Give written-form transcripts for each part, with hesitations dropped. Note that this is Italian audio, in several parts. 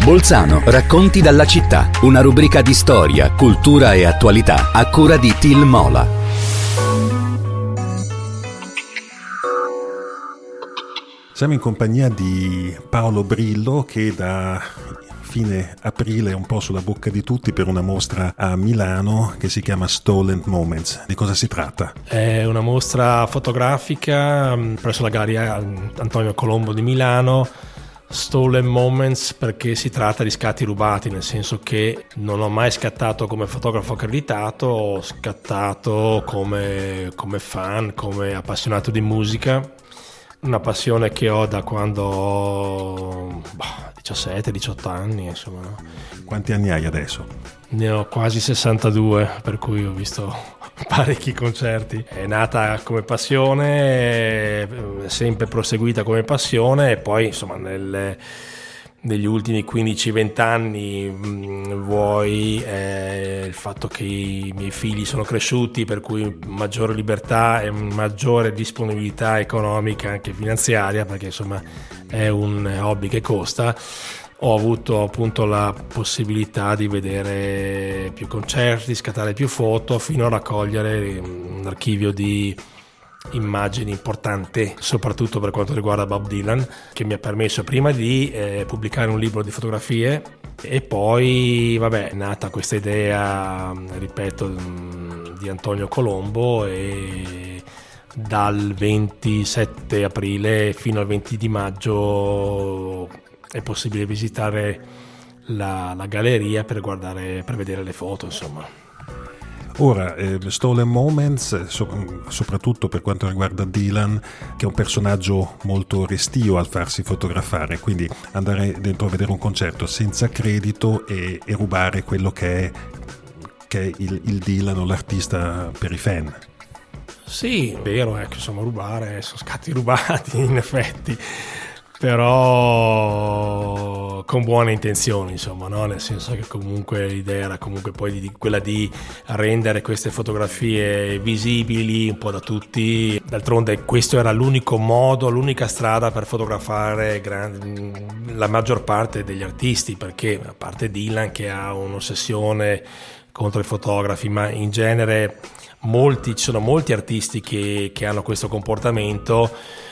Bolzano, racconti dalla città, una rubrica di storia, cultura e attualità a cura di Til Mola. Siamo in compagnia di Paolo Brillo, che da fine aprile è un po' sulla bocca di tutti per una mostra a Milano che si chiama Stolen Moments. Di cosa si tratta? È una mostra fotografica presso la Galleria Antonio Colombo di Milano. Stolen Moments perché si tratta di scatti rubati, nel senso che non ho mai scattato come fotografo accreditato, ho scattato come fan, come appassionato di musica, una passione che ho da quando ho 17-18 anni, insomma. No? Quanti anni hai adesso? Ne ho quasi 62, per cui ho visto parecchi concerti. È nata come passione, sempre proseguita come passione, e poi insomma negli ultimi 15-20 anni vuoi il fatto che i miei figli sono cresciuti, per cui maggiore libertà e maggiore disponibilità economica, anche finanziaria, perché insomma è un hobby che costa. Ho avuto appunto la possibilità di vedere più concerti, scattare più foto, fino a raccogliere un archivio di immagini importante, soprattutto per quanto riguarda Bob Dylan, che mi ha permesso prima di pubblicare un libro di fotografie, e poi è nata questa idea, ripeto, di Antonio Colombo, e dal 27 aprile fino al 20 di maggio è possibile visitare la galleria per vedere le foto, insomma. Ora, Stolen Moments, soprattutto per quanto riguarda Dylan, che è un personaggio molto restio al farsi fotografare, quindi andare dentro a vedere un concerto senza credito e rubare quello che è il Dylan o l'artista per i fan. Sì, è vero, insomma, sono scatti rubati in effetti, però con buone intenzioni, insomma, no? Nel senso che comunque l'idea era comunque poi quella di rendere queste fotografie visibili un po' da tutti. D'altronde questo era l'unico modo, l'unica strada per fotografare la maggior parte degli artisti, perché a parte Dylan, che ha un'ossessione contro i fotografi, ma in genere ci sono molti artisti che hanno questo comportamento.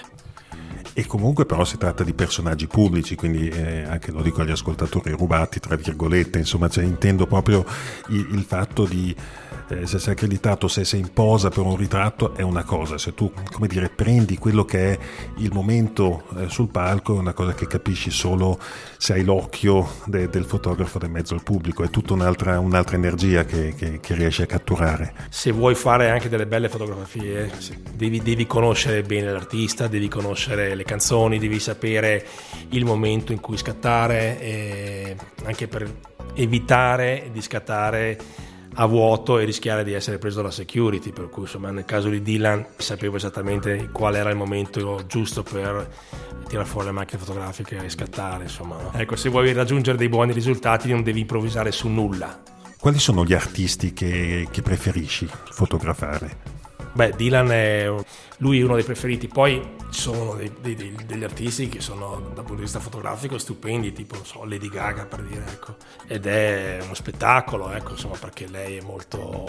E comunque però si tratta di personaggi pubblici, quindi anche, lo dico agli ascoltatori, rubati tra virgolette, insomma, intendo proprio il fatto di se sei accreditato, se sei in posa per un ritratto è una cosa, se tu, come dire, prendi quello che è il momento sul palco, è una cosa che capisci solo se hai l'occhio del fotografo del mezzo al pubblico, è tutta un'altra energia che riesci a catturare. Se vuoi fare anche delle belle fotografie devi conoscere bene l'artista, devi conoscere le canzoni, devi sapere il momento in cui scattare, anche per evitare di scattare a vuoto e rischiare di essere preso dalla security, per cui insomma nel caso di Dylan sapevo esattamente qual era il momento giusto per tirare fuori le macchine fotografiche e scattare, insomma. Ecco, se vuoi raggiungere dei buoni risultati non devi improvvisare su nulla. Quali sono gli artisti che preferisci fotografare? Dylan lui è uno dei preferiti, poi ci sono degli artisti che sono dal punto di vista fotografico stupendi, tipo Lady Gaga, per dire, ecco. Ed è uno spettacolo, ecco, insomma, perché lei è molto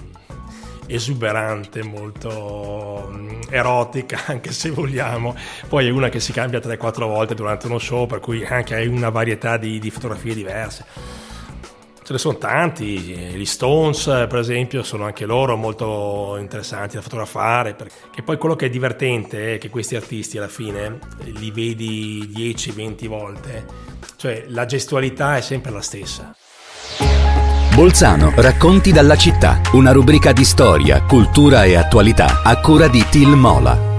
esuberante, molto erotica, anche se vogliamo. Poi è una che si cambia 3-4 volte durante uno show, per cui anche hai una varietà di fotografie diverse. Ce ne sono tanti, gli Stones per esempio sono anche loro molto interessanti da fotografare, perché poi quello che è divertente è che questi artisti alla fine li vedi 10-20 volte, cioè la gestualità è sempre la stessa. Bolzano, racconti dalla città, una rubrica di storia, cultura e attualità a cura di Til Mola.